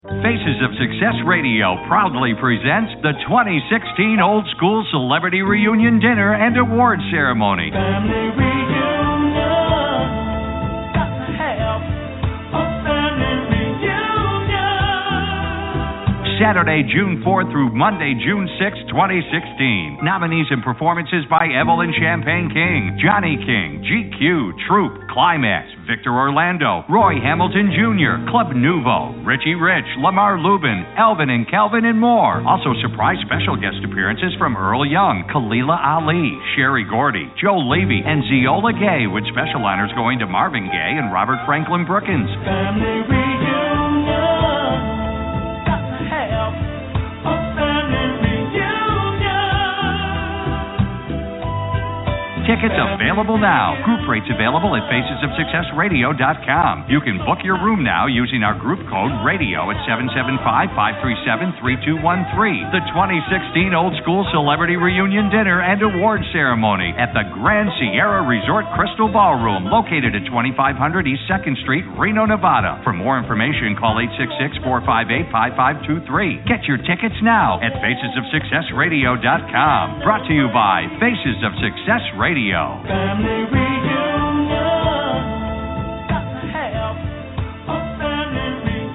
Faces of Success Radio proudly presents the 2016 Old School Celebrity Reunion Dinner and Awards Ceremony. Family reunion. Got to have a family reunion. Saturday, June 4th through Monday, June 6th, 2016. Nominees and performances by Evelyn Champagne King, Johnny King, GQ, Troop, Climax, Victor Orlando, Roy Hamilton Jr., Club Nouveau, Richie Rich, Lamar Lubin, Elvin and Kelvin, and more. Also surprise special guest appearances from Earl Young, Khalilah Ali, Sherry Gordy, Joe Levy, and Zeola Gay, with special honors going to Marvin Gaye and Robert Franklin Brookins. Family reunion. Got to have a family reunion. Tickets available now. Group rates available at facesofsuccessradio.com. You can book your room now using our group code RADIO at 775-537-3213. The 2016 Old School Celebrity Reunion Dinner and Awards Ceremony at the Grand Sierra Resort Crystal Ballroom, located at 2500 East 2nd Street, Reno, Nevada. For more information, call 866-458-5523. Get your tickets now at facesofsuccessradio.com. Brought to you by Faces of Success Radio. Family reunion. Got to have a family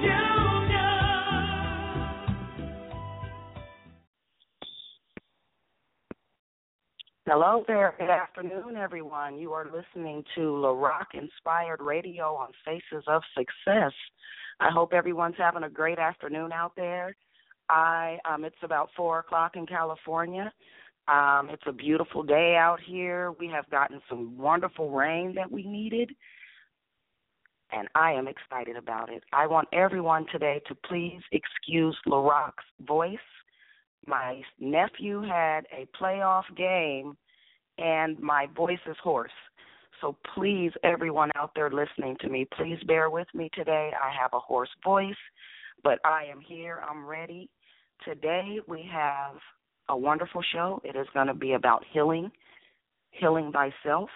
reunion. Hello there. Good afternoon, everyone. You are listening to LaRock Inspired Radio on Faces of Success. I hope everyone's having a great afternoon out there. It's about 4 o'clock in California. It's a beautiful day out here. We have gotten some wonderful rain that we needed, and I am excited about it. I want everyone today to please excuse LaRock's voice. My nephew had a playoff game, and my voice is hoarse. So please, everyone out there listening to me, please bear with me today. I have a hoarse voice, but I am here. I'm ready. Today we have a wonderful show. It is going to be about healing thyself.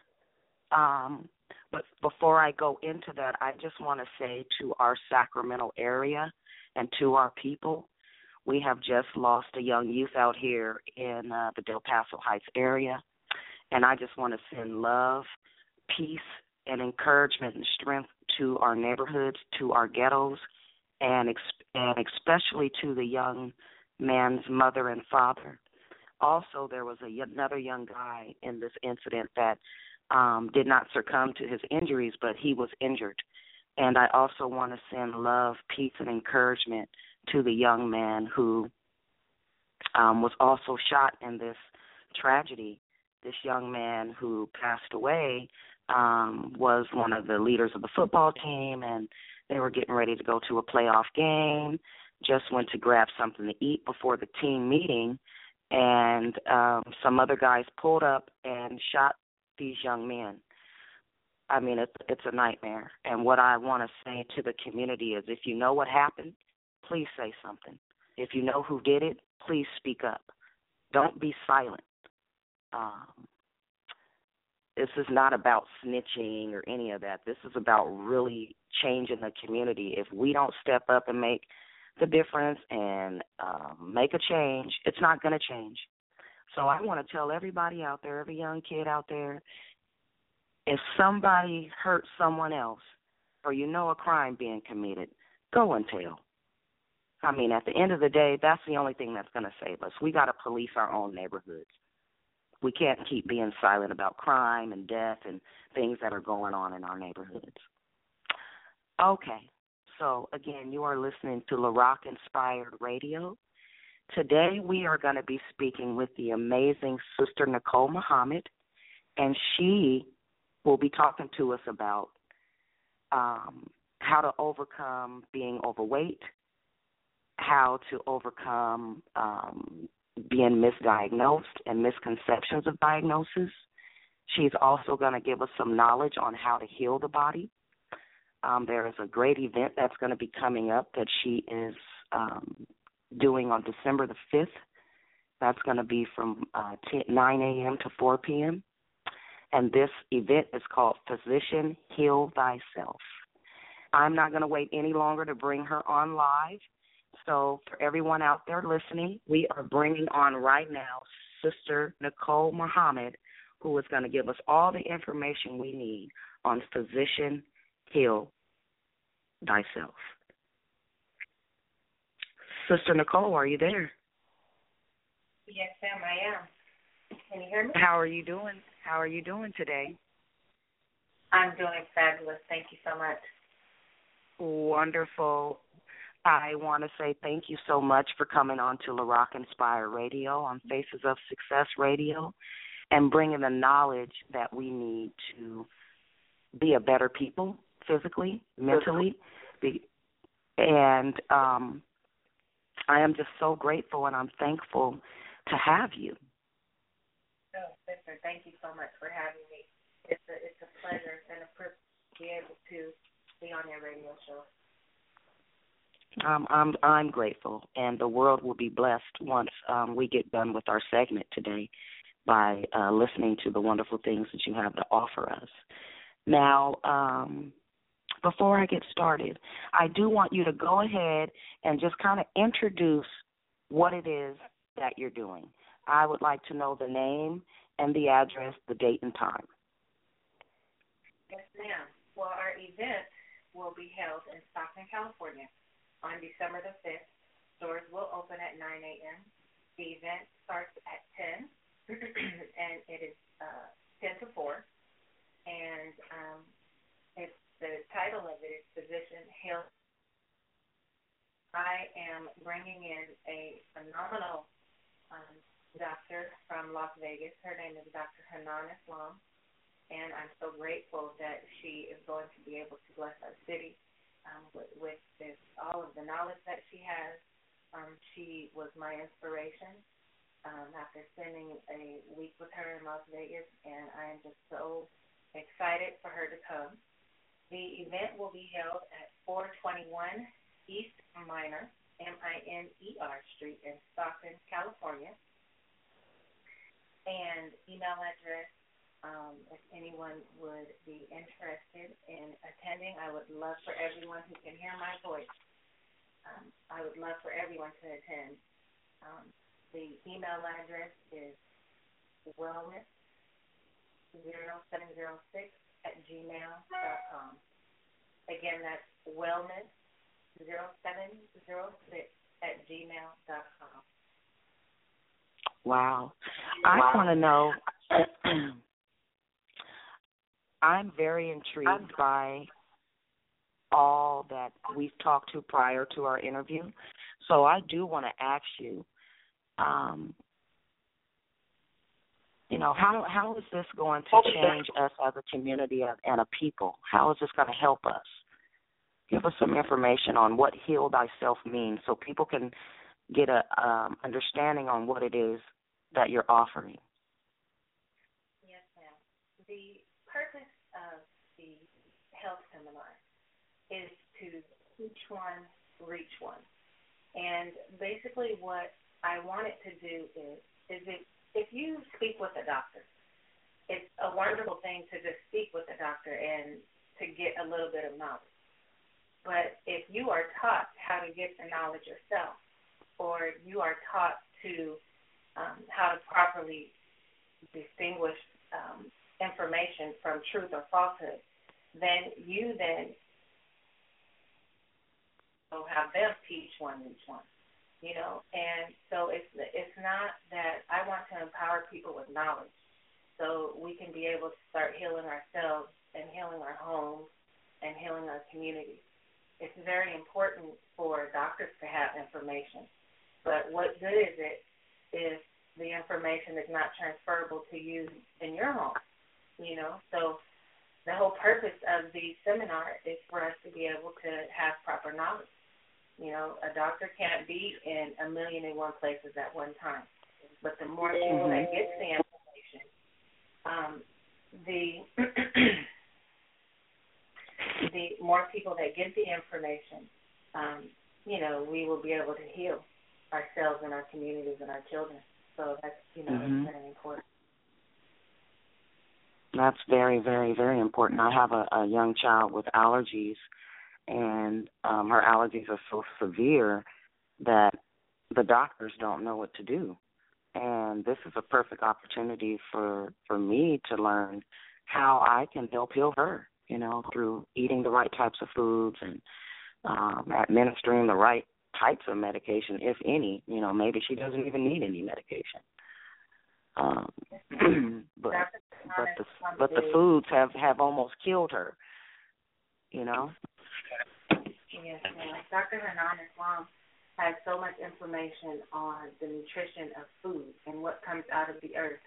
But before I go into that, I just want to say to our Sacramento area and to our people, we have just lost a young youth out here in the Del Paso Heights area. And I just want to send love, peace, and encouragement and strength to our neighborhoods, to our ghettos, and especially to the young man's mother and father. Also, there was another young guy in this incident that did not succumb to his injuries, but he was injured. And I also want to send love, peace, and encouragement to the young man who was also shot in this tragedy. This young man who passed away was one of the leaders of the football team, and they were getting ready to go to a playoff game. Just went to grab something to eat before the team meeting, and some other guys pulled up and shot these young men. I mean, it's a nightmare. And what I want to say to the community is, if you know what happened, please say something. If you know who did it, please speak up. Don't be silent. This is not about snitching or any of that. This is about really changing the community. If we don't step up and make the difference and make a change, it's not going to change. So I want to tell everybody out there, every young kid out there, if somebody hurt someone else or you know a crime being committed, go and tell. I mean, at the end of the day, that's the only thing that's going to save us. We got to police our own neighborhoods. We can't keep being silent about crime and death and things that are going on in our neighborhoods. Okay. So, again, you are listening to LaRock Inspired Radio. Today we are going to be speaking with the amazing Sister Nicole Muhammad, and she will be talking to us about how to overcome being overweight, how to overcome being misdiagnosed and misconceptions of diagnosis. She's also going to give us some knowledge on how to heal the body. There is a great event that's going to be coming up that she is doing on December the 5th. That's going to be from 9 a.m. to 4 p.m. And this event is called Physician Heal Thyself. I'm not going to wait any longer to bring her on live. So for everyone out there listening, we are bringing on right now Sister Nicole Muhammad, who is going to give us all the information we need on Physician Heal Thyself. Sister Nicole, are you there? Yes, ma'am, I am. Can you hear me? How are you doing? How are you doing today? I'm doing fabulous. Thank you so much. Wonderful. I want to say thank you so much for coming on to La Rock Inspire Radio on Faces of Success Radio and bringing the knowledge that we need to be a better people physically, mentally. And I am just so grateful and I'm thankful to have you. Oh, sister, thank you so much for having me. It's a pleasure and a privilege to be able to be on your radio show. I'm grateful, and the world will be blessed once we get done with our segment today by listening to the wonderful things that you have to offer us. Now, before I get started, I do want you to go ahead and just kind of introduce what it is that you're doing. I would like to know the name and the address, the date and time. Yes, ma'am. Well, our event will be held in Stockton, California on December the 5th. Doors will open at 9 a.m. The event starts at 10, and it is 10 to 4. And it's the title of it is Physician Heal. I am bringing in a phenomenal doctor from Las Vegas. Her name is Dr. Hanan Islam, and I'm so grateful that she is going to be able to bless our city with this, all of the knowledge that she has. She was my inspiration after spending a week with her in Las Vegas, and I am just so excited for her to come. The event will be held at 421 East Minor, Miner Street in Stockton, California. And email address, if anyone would be interested in attending, I would love for everyone who can hear my voice. I would love for everyone to attend. The email address is wellness0706@gmail.com. Again, that's wellness0706@gmail.com. Wow. I want to know, I'm very intrigued by all that we've talked to prior to our interview. So I do want to ask you, how is this going to change us as a community and a people? How is this going to help us? Give us some information on what Heal Thyself means so people can get a understanding on what it is that you're offering. Yes, ma'am. The purpose of the health seminar is to each one reach one. And basically what I want it to do is if you speak with a doctor, it's a wonderful thing to just speak with a doctor and to get a little bit of knowledge. But if you are taught how to get the knowledge yourself, or you are taught to how to properly distinguish information from truth or falsehood, then you will have them teach one each one, And so it's not that I want to empower people with knowledge so we can be able to start healing ourselves and healing our homes and healing our communities. It's very important for doctors to have information. But what good is it if the information is not transferable to you in your home, So the whole purpose of the seminar is for us to be able to have proper knowledge. A doctor can't be in 1,000,001 places at one time. But the more people that get the information, the more people that get the information, we will be able to heal ourselves and our communities and our children. So that's, that's very important. That's very, very, very important. I have a young child with allergies, and her allergies are so severe that the doctors don't know what to do. And this is a perfect opportunity for me to learn how I can help heal her, through eating the right types of foods and administering the right types of medication, if any. Maybe she doesn't even need any medication. But the foods have almost killed her. Yes, ma'am. Dr. Hanan Islam has so much information on the nutrition of food and what comes out of the earth.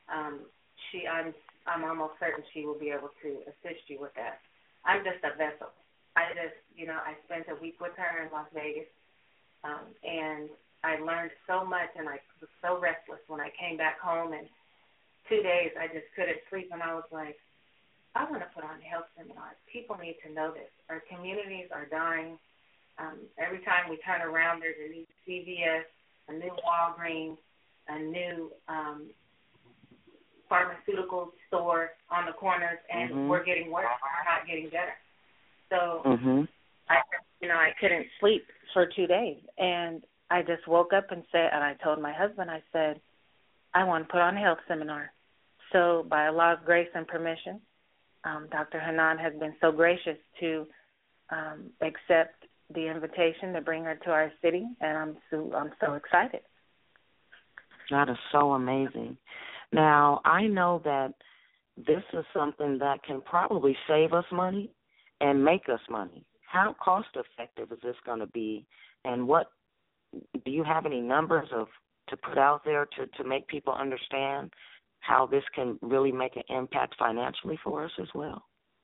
I'm almost certain she will be able to assist you with that. I'm just a vessel. I spent a week with her in Las Vegas, and I learned so much, and I was so restless when I came back home. And 2 days I just couldn't sleep, and I was like, I want to put on health seminars. People need to know this. Our communities are dying. Every time we turn around, there's a new CVS, a new Walgreens, a new pharmaceutical store on the corners, and we're getting worse. We're not getting better. So I couldn't sleep for 2 days, and I just woke up and I told my husband, I said, I want to put on a health seminar. So by Allah's grace and permission, Dr. Hanan has been so gracious to accept the invitation to bring her to our city, and I'm so excited. That is so amazing. Now, I know that this is something that can probably save us money and make us money. How cost-effective is this going to be, and do you have any numbers to put out there to make people understand how this can really make an impact financially for us as well?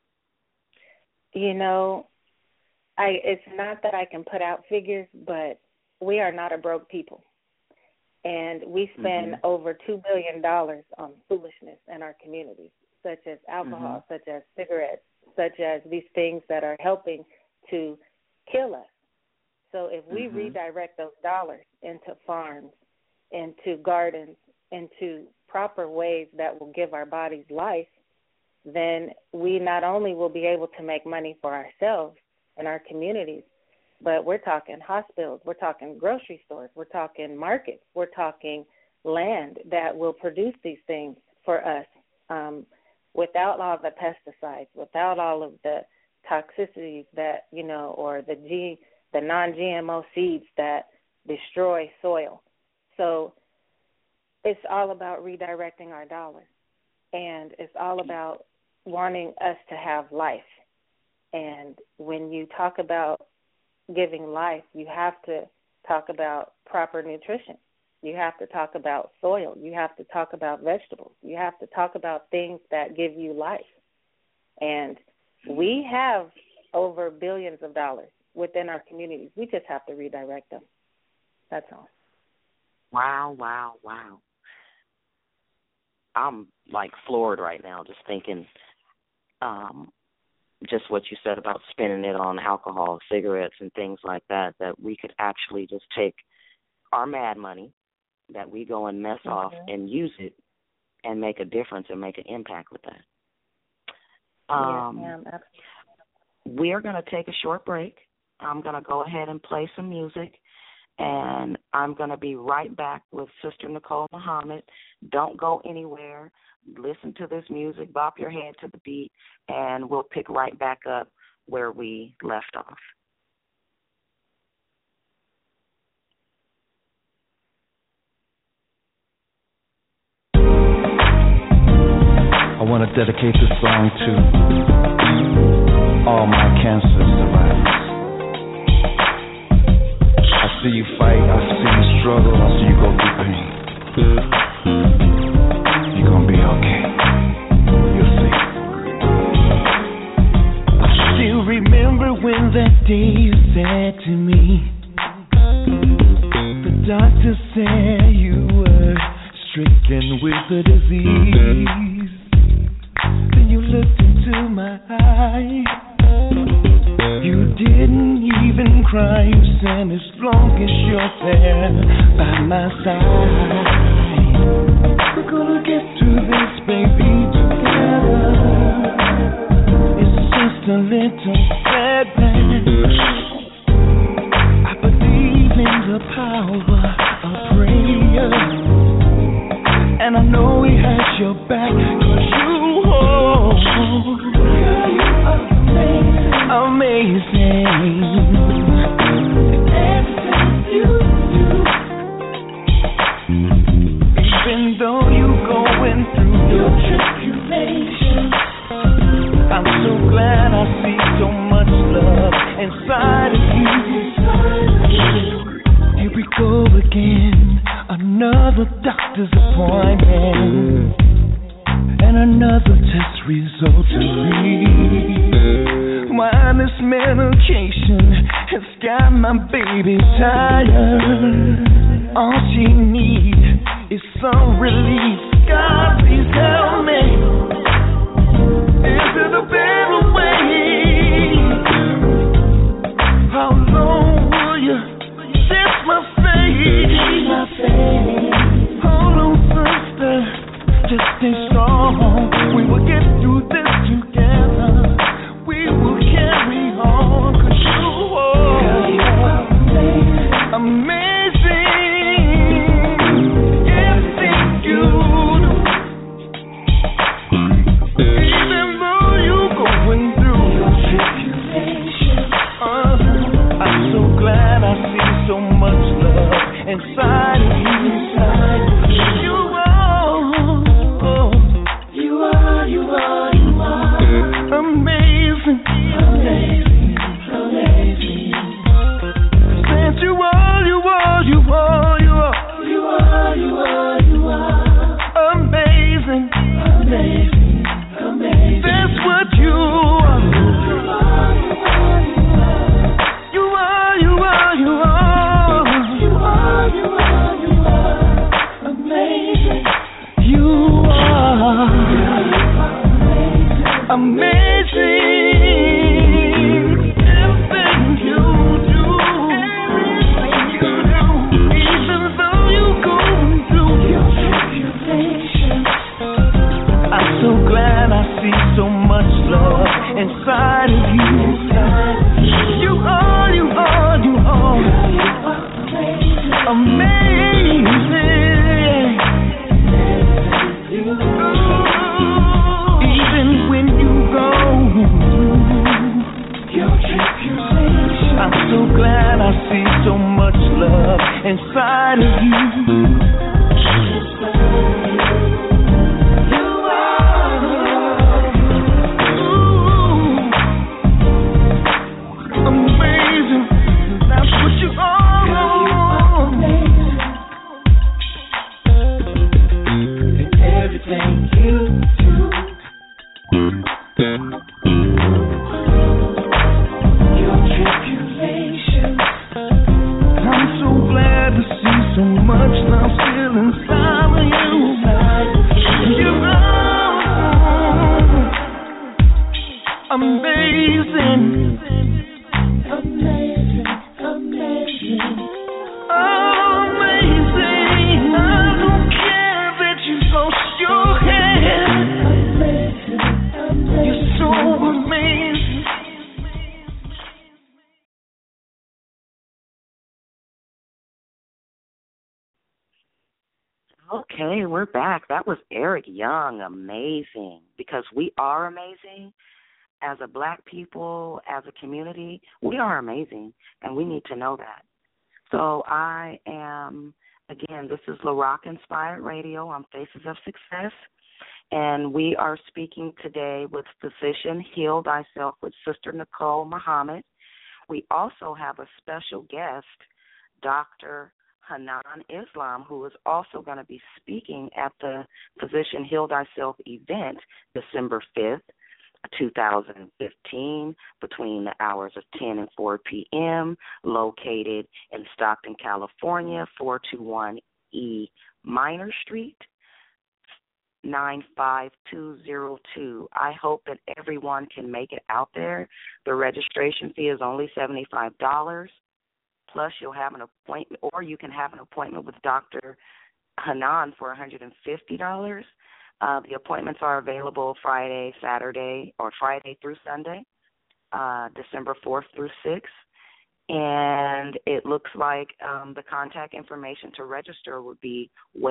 It's not that I can put out figures, but we are not a broke people. And we spend over $2 billion on foolishness in our communities, such as alcohol, such as cigarettes, such as these things that are helping to kill us. So if we redirect those dollars into farms, into gardens, into proper ways that will give our bodies life, then we not only will be able to make money for ourselves and our communities, but we're talking hospitals, we're talking grocery stores, we're talking markets, we're talking land that will produce these things for us without all the pesticides, without all of the toxicities that, or the non-GMO seeds that destroy soil. So it's all about redirecting our dollars, and it's all about wanting us to have life. And when you talk about giving life, you have to talk about proper nutrition. You have to talk about soil. You have to talk about vegetables. You have to talk about things that give you life. And we have over billions of dollars within our communities. We just have to redirect them. That's all. Wow. I'm like floored right now just thinking just what you said about spending it on alcohol, cigarettes, and things like that we could actually just take our mad money that we go and mess off and use it and make a difference and make an impact with that. We are going to take a short break. I'm going to go ahead and play some music, and I'm going to be right back with Sister Nicole Muhammad. Don't go anywhere. Listen to this music, bop your head to the beat, and we'll pick right back up where we left off. I want to dedicate this song to all my cancer survivors. I see you fight, I see you struggle, I see you go through pain. You're gonna be okay. You'll see. I still remember when that day you said to me, the doctor said you were stricken with the disease. Then you looked into my eyes. You didn't even cry. You said, as long as you're there by my side, we're gonna get through this, baby, together. It's just just a little setback. I believe in the power of prayer, and I know He has your back, 'cause you hold. Girl, you are amazing, amazing. Everything you do, even though you're going through your tribulation, I'm so glad I see so much love inside of you. Here we go again, another doctor's appointment, and another test result to read. Minus medication has got my baby tired. All she needs is some relief. God, please help me. Is it a better way? How long will you set my faith? Hold on, sister, just stay strong. We will get through this together. We will carry on, 'cause you are amazing. Everything you do, even though you're going through your tribulation, I'm so glad I see so much love inside of you. You are amazing, amazing, amazing. Said you are, you are, you are, you are, you are, you are, you are amazing, amazing, amazing. That's what you are. You are, you are, you are, you are, you are, you are amazing. You are amazing. Everything you do, even though you're going through your tribulation, I'm so glad I see so much love inside of you. You are, you are, you are amazing. Even when you go through your tribulation, I'm so glad I see so much love inside of you. Amazing, that's what you are. And everything you do, your tribulation, I'm so glad to see so much love still inside of you. You are amazing. Amazing, amazing, amazing. I don't care that you lost your head. Amazing, amazing. You're so amazing. Okay, we're back. That was Eric Young, amazing. Because we are amazing. As a black people, as a community, we are amazing, and we need to know that. So I am, again, this is La Rock Inspired Radio on Faces of Success, and we are speaking today with physician Heal Thyself with Sister Nicole Muhammad. We also have a special guest, Dr. Hanan Islam, who is also going to be speaking at the Physician Heal Thyself event December 5th. 2015, between the hours of 10 and 4 p.m., located in Stockton, California, 421 E Minor Street, 95202. I hope that everyone can make it out there. The registration fee is only $75, plus you'll have an appointment, or you can have an appointment with Dr. Hanan for $150. The appointments are available Friday, Saturday, or Friday through Sunday. December 4th through 6th. And it looks like the contact information to register would be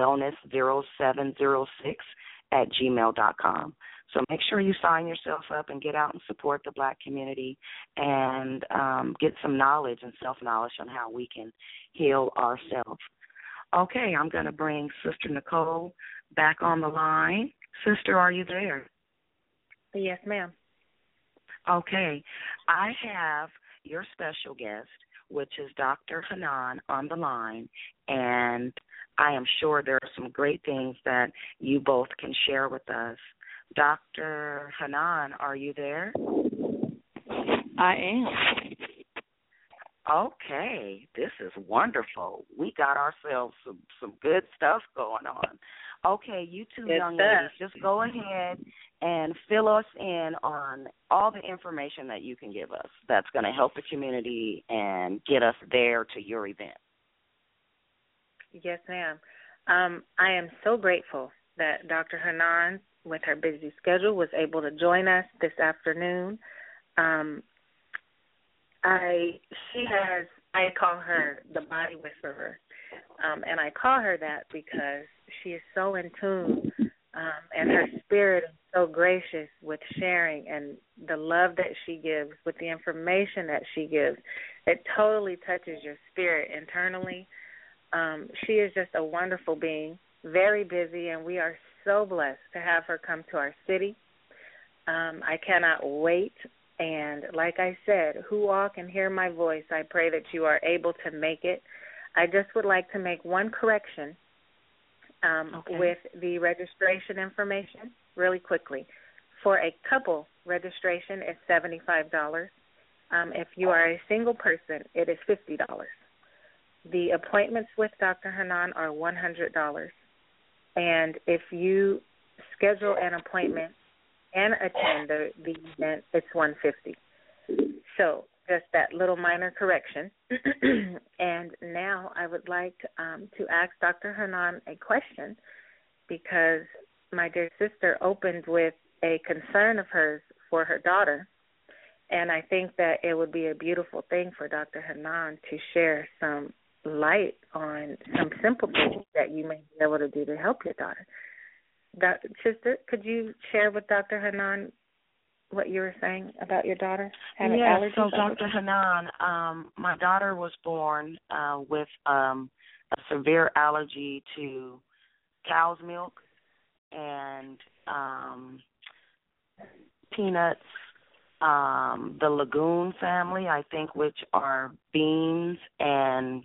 wellness0706@gmail.com. So make sure you sign yourself up and get out and support the Black community and get some knowledge and self-knowledge on how we can heal ourselves. Okay, I'm going to bring Sister Nicole back on the line. Sister, are you there? Yes, ma'am. Okay, I have your special guest, which is Dr. Hanan, on the line, and I am sure there are some great things that you both can share with us. Dr. Hanan, are you there? I am. Okay, this is wonderful. We got ourselves some good stuff going on. Okay, you two young ladies, just go ahead and fill us in on all the information that you can give us that's going to help the community and get us there to your event. Yes, ma'am. I am so grateful that Dr. Hanan, with her busy schedule, was able to join us this afternoon. I call her the body whisperer, and I call her that because she is so in tune, and her spirit is so gracious with sharing, and the love that she gives, with the information that she gives, it totally touches your spirit internally. She is just a wonderful being, very busy, and we are so blessed to have her come to our city. I cannot wait. And like I said, who all can hear my voice, I pray that you are able to make it. I just would like to make one correction with the registration information really quickly. For a couple, registration is $75. If you are a single person, it is $50. The appointments with Dr. Hanan are $100. And if you schedule an appointment and attend the event, it's $150. So just that little minor correction. And now I would like to ask Dr. Hanan a question, because my dear sister opened with a concern of hers for her daughter, and I think that it would be a beautiful thing for Dr. Hanan to share some light on some simple things that you may be able to do to help your daughter. Sister, could you share with Dr. Hanan what you were saying about your daughter having allergies? So Dr. Hanan, my daughter was born with a severe allergy to cow's milk and peanuts, the legume family, I think, which are beans and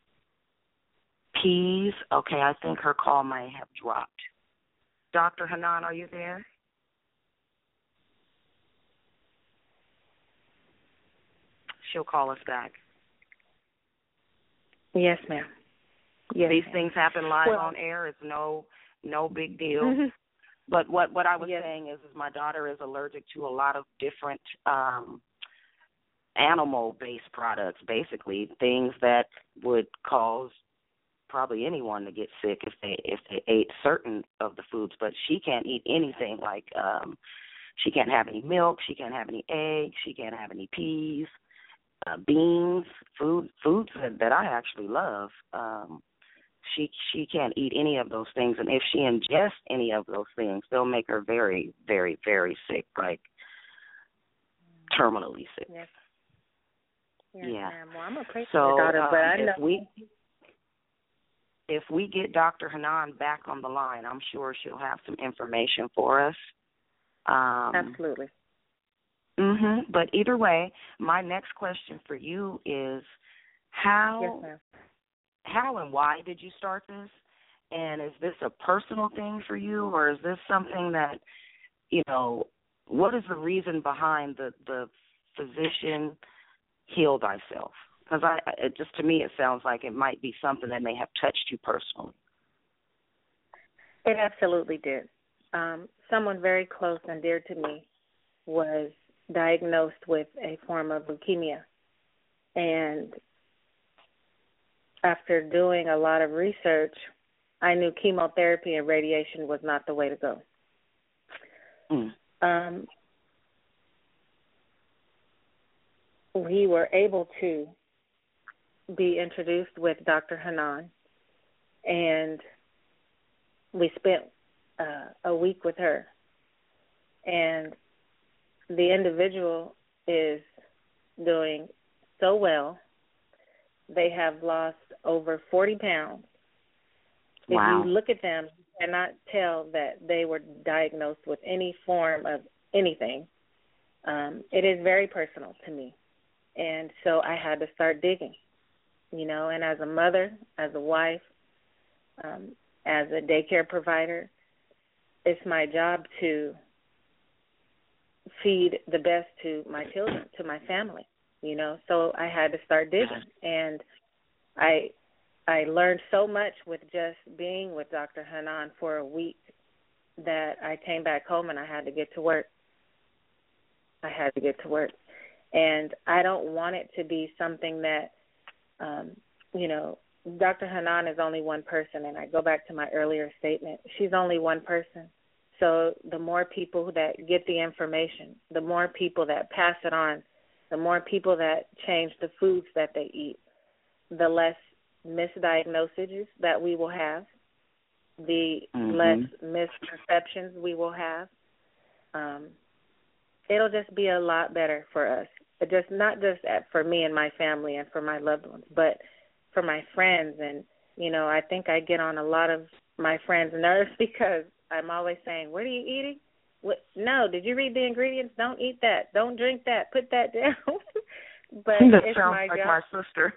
peas. Okay, I think her call may have dropped. Dr. Hanan, are you there? She'll call us back. Yes, ma'am. Yes, These ma'am. things happen live on air. It's no big deal. Mm-hmm. But what I was saying is my daughter is allergic to a lot of different animal-based products, basically things that would cause probably anyone to get sick if they ate certain of the foods. But she can't eat anything like she can't have any milk, she can't have any eggs, she can't have any peas, beans, foods that I actually love. She can't eat any of those things, and if she ingests any of those things, they'll make her very, very, very sick, like terminally sick. Yes. Yeah. Ma'am. Well, I'm gonna pray so for your daughter, but I know if we get Dr. Hanan back on the line, I'm sure she'll have some information for us. Absolutely. But either way, my next question for you is how and why did you start this? And is this a personal thing for you, or is this something that, what is the reason behind the physician heal thyself? Because to me, it sounds like it might be something that may have touched you personally. It absolutely did. Someone very close and dear to me was diagnosed with a form of leukemia. And after doing a lot of research, I knew chemotherapy and radiation was not the way to go. we were able to be introduced with Dr. Hanan, and we spent a week with her. And the individual is doing so well. They have lost over 40 pounds. Wow. If you look at them, you cannot tell that they were diagnosed with any form of anything. It is very personal to me. And so I had to start digging, and as a mother, as a wife, as a daycare provider, it's my job to feed the best to my children, to my family, So I had to start digging, and I learned so much with just being with Dr. Hanan for a week that I came back home and I had to get to work. And I don't want it to be something that, Dr. Hanan is only one person, and I go back to my earlier statement. She's only one person. So the more people that get the information, the more people that pass it on, the more people that change the foods that they eat, the less misdiagnoses that we will have, the less misconceptions we will have. It'll just be a lot better for us. Not just for me and my family and for my loved ones, but for my friends. And, I think I get on a lot of my friends' nerves because I'm always saying, what are you eating? No, did you read the ingredients? Don't eat that. Don't drink that. Put that down. But that it's sounds my like job. my sister.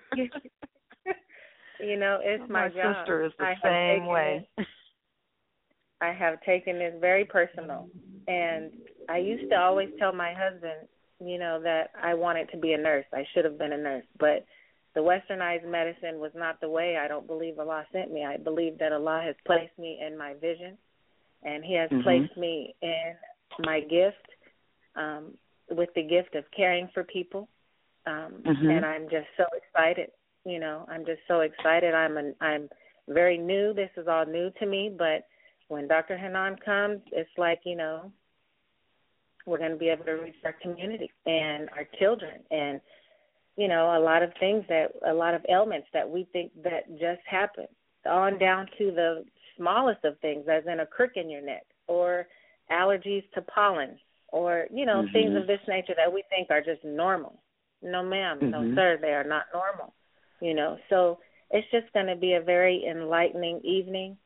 It's my job. My sister is the same way. I have taken this very personal. And I used to always tell my husband, that I wanted to be a nurse. I should have been a nurse. But the westernized medicine was not the way. I don't believe Allah sent me. I believe that Allah has placed me in my vision, and He has placed me in my gift, with the gift of caring for people. And I'm just so excited. I'm just so excited. I'm very new. This is all new to me, but when Dr. Hanan comes, it's like, we're going to be able to reach our community and our children and, a lot of ailments that we think that just happen, on down to the smallest of things, as in a crick in your neck or allergies to pollen or, things of this nature that we think are just normal. No, ma'am. No, sir, they are not normal. So it's just going to be a very enlightening evening.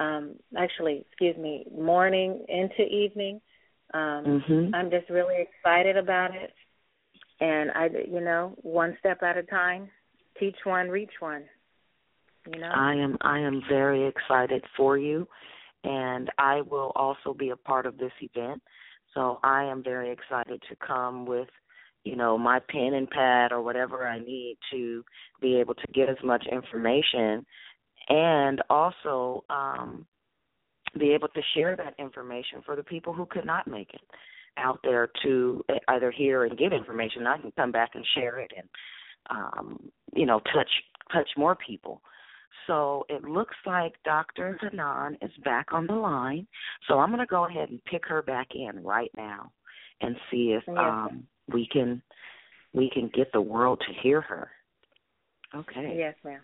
Morning into evening. I'm just really excited about it. And one step at a time, teach one, reach one. I am very excited for you, and I will also be a part of this event. So I am very excited to come with, my pen and pad or whatever I need to be able to get as much information, and also be able to share that information for the people who could not make it out there to either hear and get information. I can come back and share it and, touch more people. So it looks like Dr. Hanan is back on the line. So I'm going to go ahead and pick her back in right now and see if we can get the world to hear her. Okay. Yes, ma'am.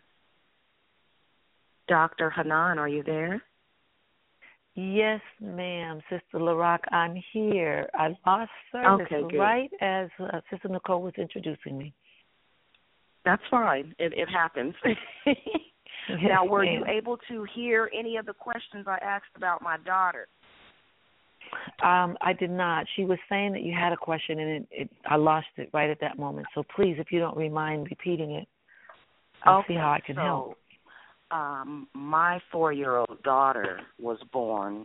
Dr. Hanan, are you there? Yes, ma'am, Sister LaRock, I'm here. I lost service right as Sister Nicole was introducing me. That's fine. It happens. Now, were you able to hear any of the questions I asked about my daughter? I did not. She was saying that you had a question, and I lost it right at that moment. So please, if you don't mind repeating it, I'll see how I can help. My 4-year-old daughter was born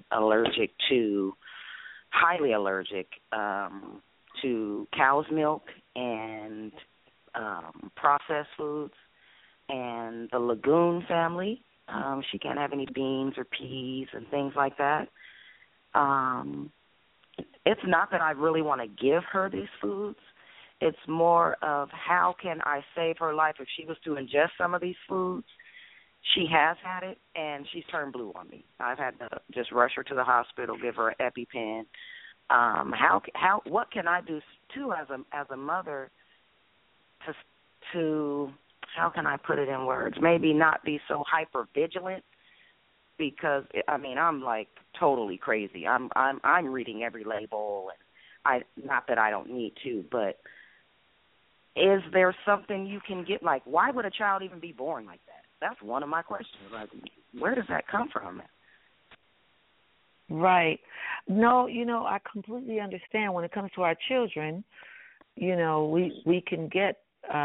highly allergic to cow's milk and processed foods and the legume family. She can't have any beans or peas and things like that. It's not that I really want to give her these foods. It's more of how can I save her life if she was to ingest some of these foods. She has had it, and she's turned blue on me. I've had to just rush her to the hospital, give her an EpiPen. What can I do too as a mother to how can I put it in words? Maybe not be so hyper vigilant, because I mean I'm like totally crazy. I'm reading every label, and not that I don't need to, but is there something you can get? Like, why would a child even be born like that? That's one of my questions. Like, where does that come from? Right. No, I completely understand. When it comes to our children, we can get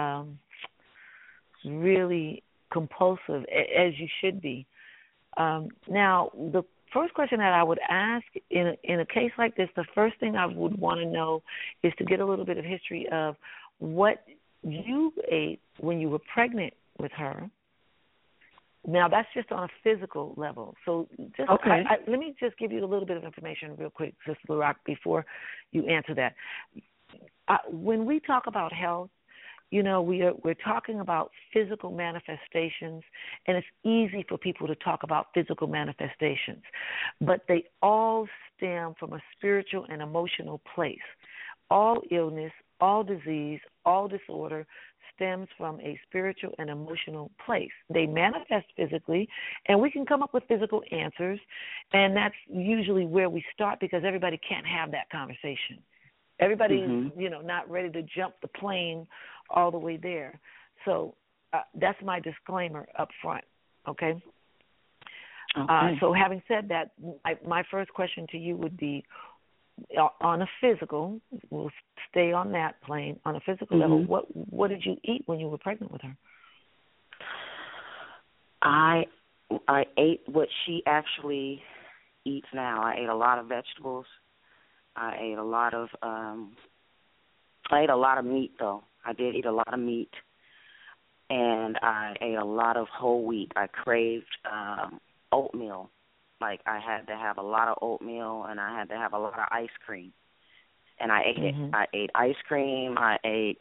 really compulsive, as you should be. Now, the first question that I would ask in a case like this, the first thing I would want to know is to get a little bit of history of what you ate when you were pregnant with her. Now, that's just on a physical level. So just okay. Let me just give you a little bit of information real quick, Sister LaRock, before you answer that. When we talk about health, we're talking about physical manifestations, and it's easy for people to talk about physical manifestations, but they all stem from a spiritual and emotional place. All illness, all disease, all disorder stems from a spiritual and emotional place. They manifest physically, and we can come up with physical answers, and that's usually where we start, because everybody can't have that conversation. Everybody's, not ready to jump the plane all the way there. So that's my disclaimer up front, okay? So having said that, my first question to you would be, on a physical, we'll stay on that plane, on a physical level, what did you eat when you were pregnant with her? I ate what she actually eats now. I ate a lot of vegetables. I ate a lot of meat, though. I did eat a lot of meat, and I ate a lot of whole wheat. I craved oatmeal. Like, I had to have a lot of oatmeal, and I had to have a lot of ice cream. And I ate it. I ate ice cream. I ate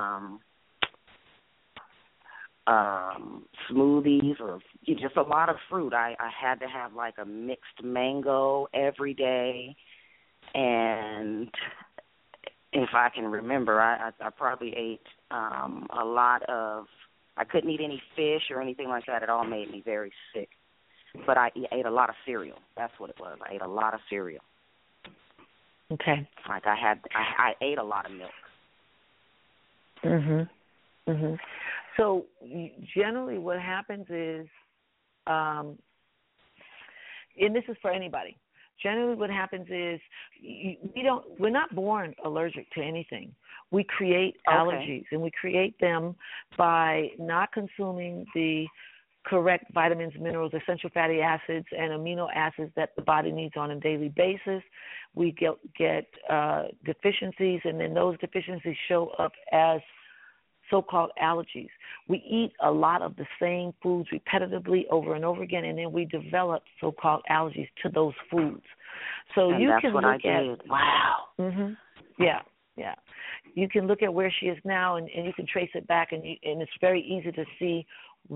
smoothies, or just a lot of fruit. I had to have, like, a mixed mango every day. And if I can remember, I probably ate a lot of – I couldn't eat any fish or anything like that. It all made me very sick. But I ate a lot of cereal. That's what it was. I ate a lot of cereal. Okay. Like I ate a lot of milk. So generally, what happens is, and this is for anybody. Generally, what happens is we're not born allergic to anything. We create allergies, and we create them by not consuming the correct vitamins, minerals, essential fatty acids, and amino acids that the body needs on a daily basis. We get deficiencies, and then those deficiencies show up as so-called allergies. We eat a lot of the same foods repetitively over and over again, and then we develop so-called allergies to those foods. So and you that's can what look I at did. Wow. Yeah. You can look at where she is now, and you can trace it back, and it's very easy to see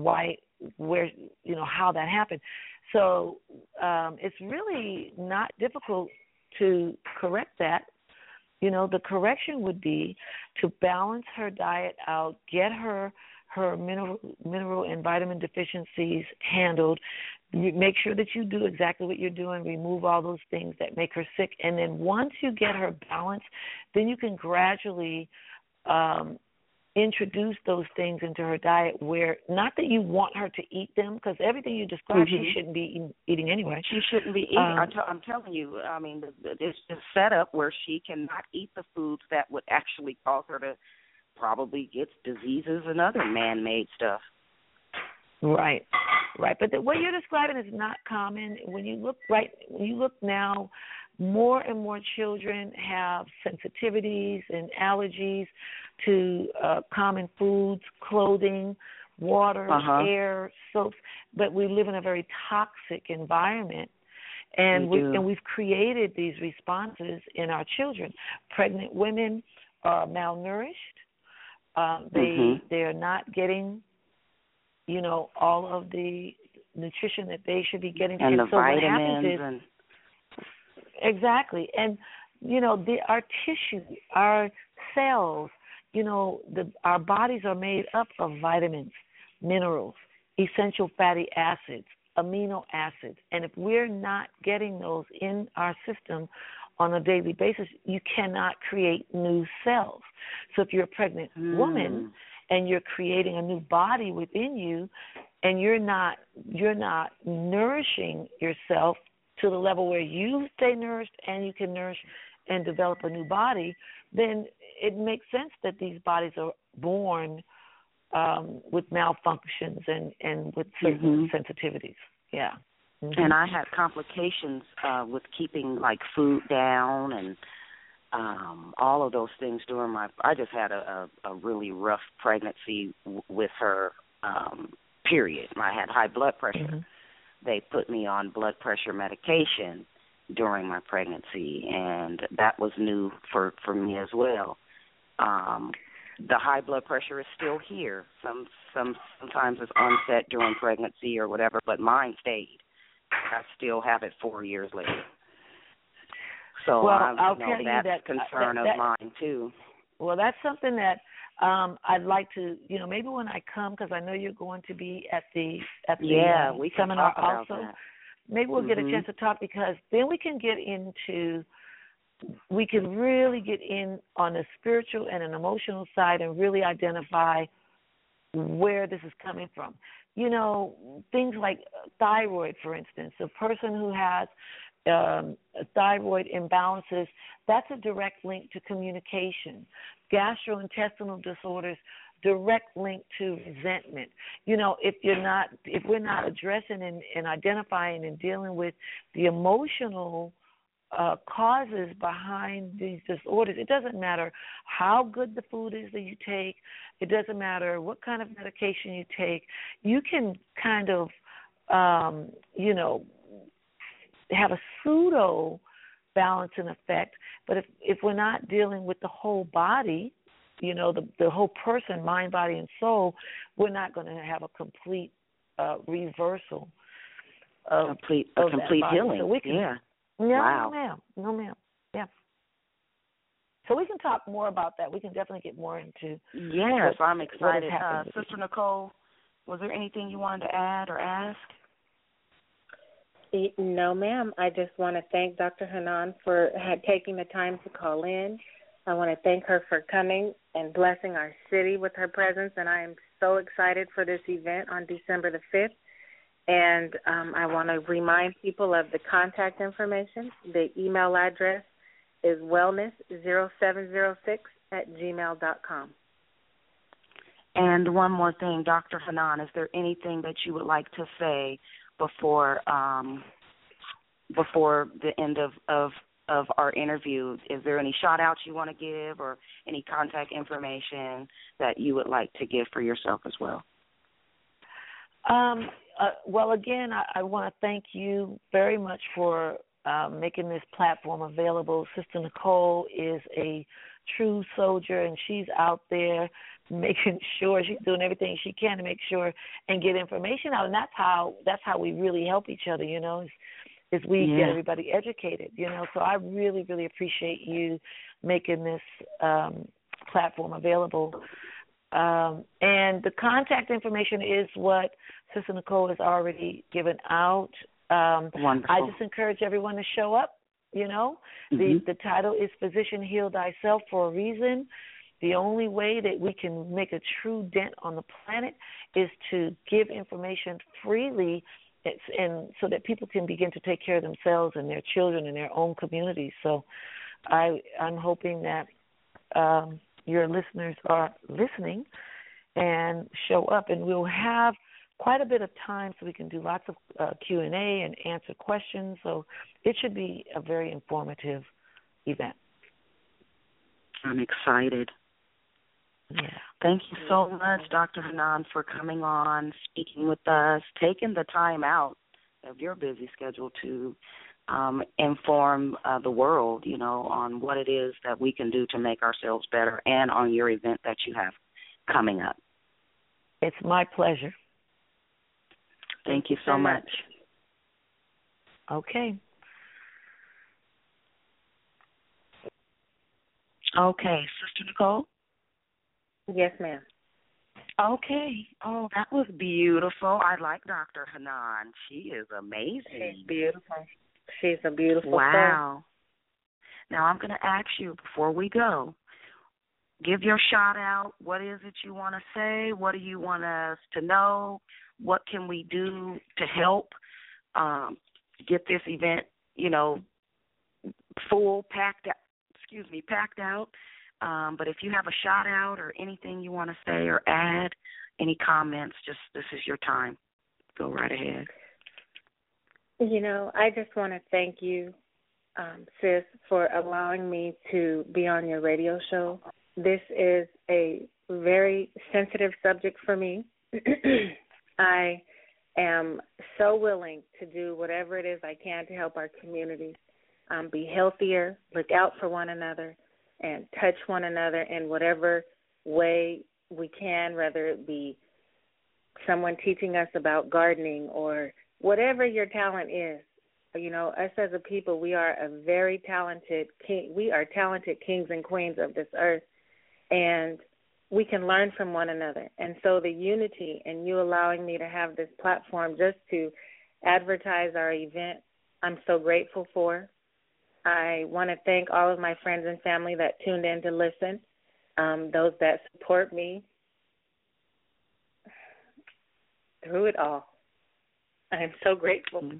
how that happened. So it's really not difficult to correct that. The correction would be to balance her diet out, get her mineral and vitamin deficiencies handled. You make sure that you do exactly what you're doing, remove all those things that make her sick, and then once you get her balanced, then you can gradually introduce those things into her diet, where not that you want her to eat them, because everything you described she shouldn't be eating anyway. She shouldn't be eating. I'm telling you, I mean, it's just set up where she cannot eat the foods that would actually cause her to probably get diseases and other man-made stuff. Right. But what you're describing is not common. When you look now, more and more children have sensitivities and allergies to common foods, clothing, water, air, soaps. But we live in a very toxic environment, and we've created these responses in our children. Pregnant women are malnourished. They are not getting, all of the nutrition that they should be getting. And the so vitamins. Exactly. And, our tissue, our cells, our bodies are made up of vitamins, minerals, essential fatty acids, amino acids. And if we're not getting those in our system on a daily basis, you cannot create new cells. So if you're a pregnant woman and you're creating a new body within you, and you're not nourishing yourself to the level where you stay nourished and you can nourish and develop a new body, then it makes sense that these bodies are born with malfunctions and with certain sensitivities. Yeah. Mm-hmm. And I had complications with keeping like food down and all of those things during I just had a really rough pregnancy with her, period. I had high blood pressure. Mm-hmm. They put me on blood pressure medication during my pregnancy, and that was new for me as well. The high blood pressure is still here. Sometimes it's onset during pregnancy or whatever, but mine stayed. I still have it 4 years later. So I'll tell you that's a concern of mine too. Well, that's something that I'd like to, maybe when I come, because I know you're going to be at the we can seminar talk about also. That. Maybe we'll get a chance to talk, because then we can really get in on the spiritual and an emotional side and really identify where this is coming from. Things like thyroid, for instance. A person who has thyroid imbalances, that's a direct link to communication. Gastrointestinal disorders, direct link to resentment. If we're not addressing and identifying and dealing with the emotional causes behind these disorders, it doesn't matter how good the food is that you take. It doesn't matter what kind of medication you take. You can kind of, have a pseudo balance and effect. But if we're not dealing with the whole body, the whole person, mind, body, and soul, we're not going to have a complete reversal of complete that healing. So we can, wow. No, ma'am. Yeah. So we can talk more about that. We can definitely get more into. Yes, I'm excited. Sister Nicole, was there anything you wanted to add or ask? No, ma'am. I just want to thank Dr. Hanan for taking the time to call in. I want to thank her for coming and blessing our city with her presence, and I am so excited for this event on December the 5th. And I want to remind people of the contact information. The email address is wellness0706@gmail.com. And one more thing, Dr. Hanan, is there anything that you would like to say before the end of our interview? Is there any shout-outs you want to give or any contact information that you would like to give for yourself as well? Well, again, I want to thank you very much for making this platform available. Sister Nicole is a true soldier, and she's out there making sure she's doing everything she can to make sure and get information out. And that's how we really help each other, is we get everybody educated, So I really, really appreciate you making this platform available. And the contact information is what Sister Nicole has already given out. Wonderful. I just encourage everyone to show up. The title is Physician Heal Thyself for a reason. The only way that we can make a true dent on the planet is to give information freely, and so that people can begin to take care of themselves and their children and their own communities. So I'm hoping that your listeners are listening and show up, and we'll have quite a bit of time so we can do lots of Q&A and answer questions. So it should be a very informative event. I'm excited. Yeah. Thank you so much, Dr. Hanan, for coming on, speaking with us, taking the time out of your busy schedule to inform the world, on what it is that we can do to make ourselves better, and on your event that you have coming up. It's my pleasure. Thank you so much. Okay. Okay, Sister Nicole? Yes, ma'am. Okay. Oh, that was beautiful. I like Dr. Hanan. She is amazing. She's beautiful. She's a beautiful Wow. Now I'm going to ask you before we go, give your shout out. What is it you want to say? What do you want us to know? What can we do to help get this event, packed out. But if you have a shout out or anything you want to say or add, any comments, just this is your time. Go right ahead. I just want to thank you, sis, for allowing me to be on your radio show. This is a very sensitive subject for me. I am so willing to do whatever it is I can to help our community be healthier, look out for one another, and touch one another in whatever way we can, whether it be someone teaching us about gardening or whatever your talent is. Us as a people, we are a very talented we are talented kings and queens of this earth, and we can learn from one another. And so the unity and you allowing me to have this platform just to advertise our event, I'm so grateful for. I want to thank all of my friends and family that tuned in to listen, those that support me through it all. I'm so grateful.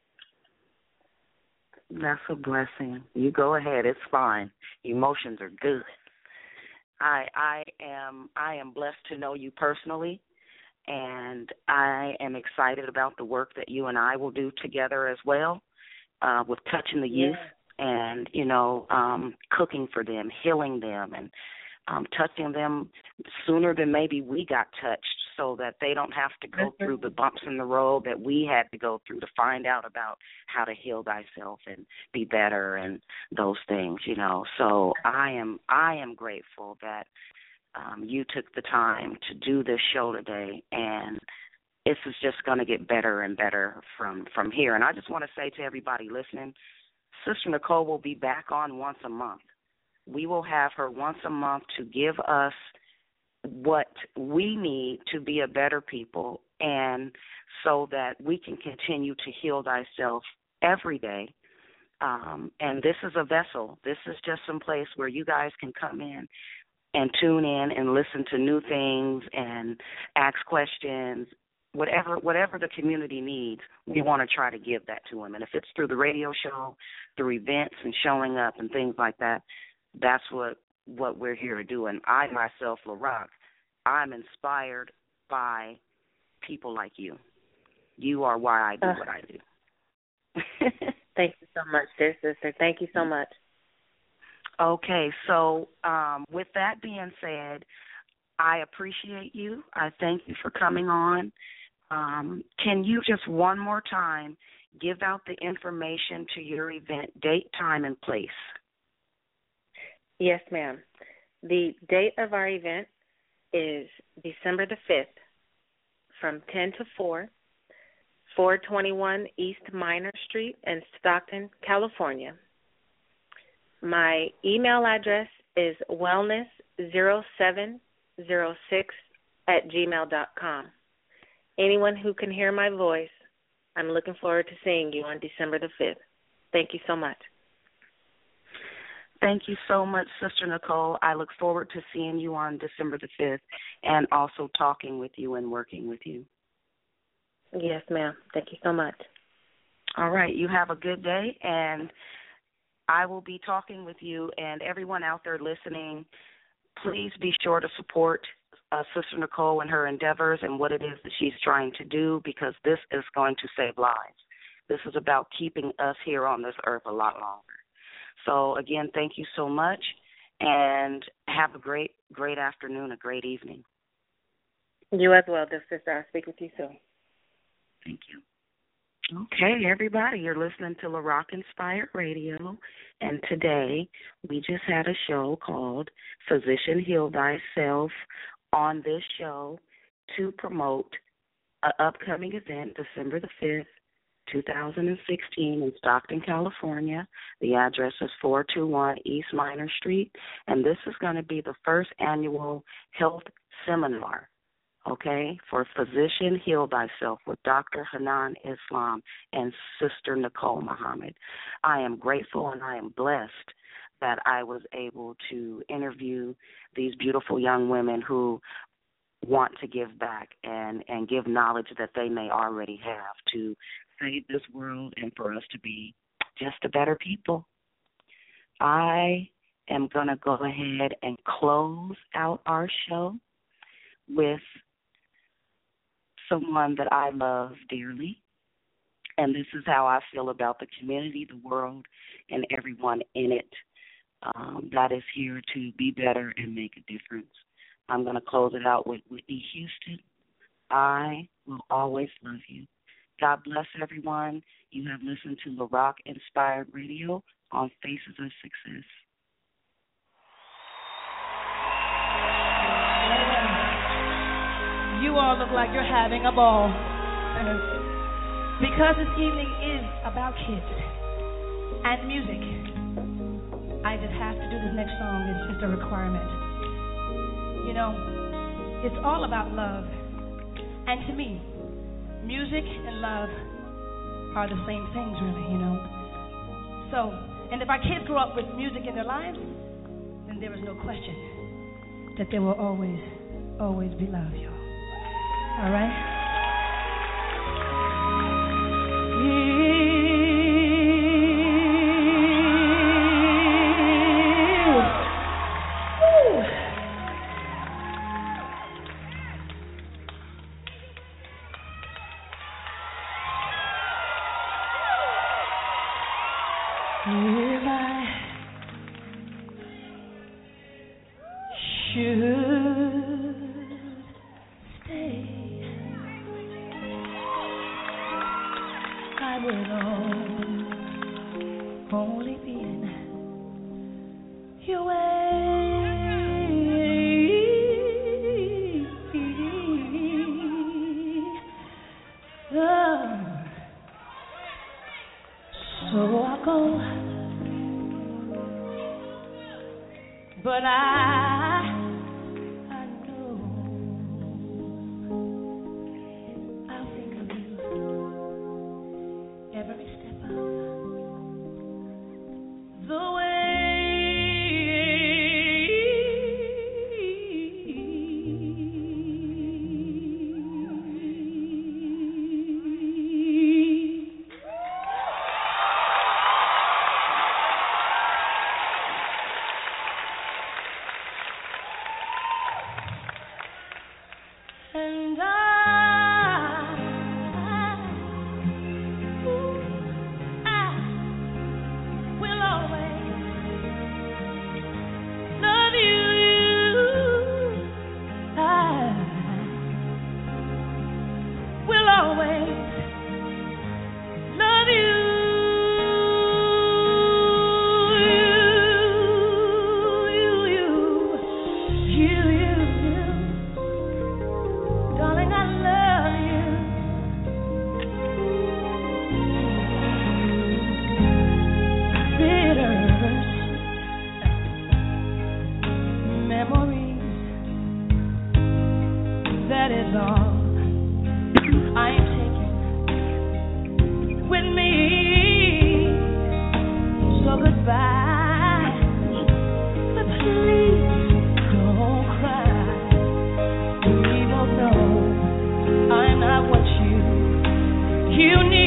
That's a blessing. You go ahead. It's fine. Emotions are good. I am blessed to know you personally, and I am excited about the work that you and I will do together as well, with touching the youth and, cooking for them, healing them, and touching them sooner than maybe we got touched so that they don't have to go through the bumps in the road that we had to go through to find out about how to heal thyself and be better and those things, So I am grateful that you took the time to do this show today, and this is just going to get better and better from here. And I just want to say to everybody listening, Sister Nicole will be back on once a month. We will have her once a month to give us what we need to be a better people, and so that we can continue to heal thyself every day. And this is a vessel. This is just some place where you guys can come in and tune in and listen to new things and ask questions. Whatever the community needs, we want to try to give that to them. And if it's through the radio show, through events and showing up and things like that, that's what we're here to do. And I myself, LaRock, I'm inspired by people like you. You are why I do what I do. Thank you so much, dear sister. Thank you so much. Okay, so with that being said, I appreciate you. I thank you for coming on. Can you just one more time give out the information to your event, date, time, and place? Yes, ma'am. The date of our event is December the 5th from 10 to 4, 421 East Minor Street in Stockton, California. My email address is wellness0706@gmail.com. Anyone who can hear my voice, I'm looking forward to seeing you on December the 5th. Thank you so much. Thank you so much, Sister Nicole. I look forward to seeing you on December the 5th and also talking with you and working with you. Yes, ma'am. Thank you so much. All right. You have a good day, and I will be talking with you. And everyone out there listening, please be sure to support Sister Nicole and her endeavors and what it is that she's trying to do, because this is going to save lives. This is about keeping us here on this earth a lot longer. So, again, thank you so much, and have a great, great afternoon, a great evening. You as well, dear sister. I'll speak with you soon. Thank you. Okay, everybody, you're listening to LaRock Inspired Radio, and today we just had a show called Physician Heal Thyself on this show to promote an upcoming event, December the 5th, 2016 in Stockton, California. The address is 421 East Minor Street, and this is going to be the first annual health seminar, okay, for Physician Heal Thyself with Dr. Hanan Islam and Sister Nicole Muhammad. I am grateful and I am blessed that I was able to interview these beautiful young women who want to give back and give knowledge that they may already have to save this world and for us to be just a better people. I am going to go ahead and close out our show with someone that I love dearly, and this is how I feel about the community, the world, and everyone in it that is here to be better and make a difference. I'm going to close it out with Whitney Houston. I will always love you. God bless everyone. You have listened to La Rock Inspired Radio on Faces of Success. You all look like you're having a ball. Because this evening is about kids and music, I just have to do this next song. It's just a requirement. You know, it's all about love. And to me, music and love are the same things, really, you know. So, and if our kids grow up with music in their lives, then there is no question that there will always, always be love, y'all. All right? If I should stay, I will only be in your way. So I'll go. But I know I'll think of you every step of the way. And I will always love you. I will always love you. Darling, I love you. Bitter memories, that is all I am taking with me. So goodbye, but please don't cry. We both know I'm not what you need.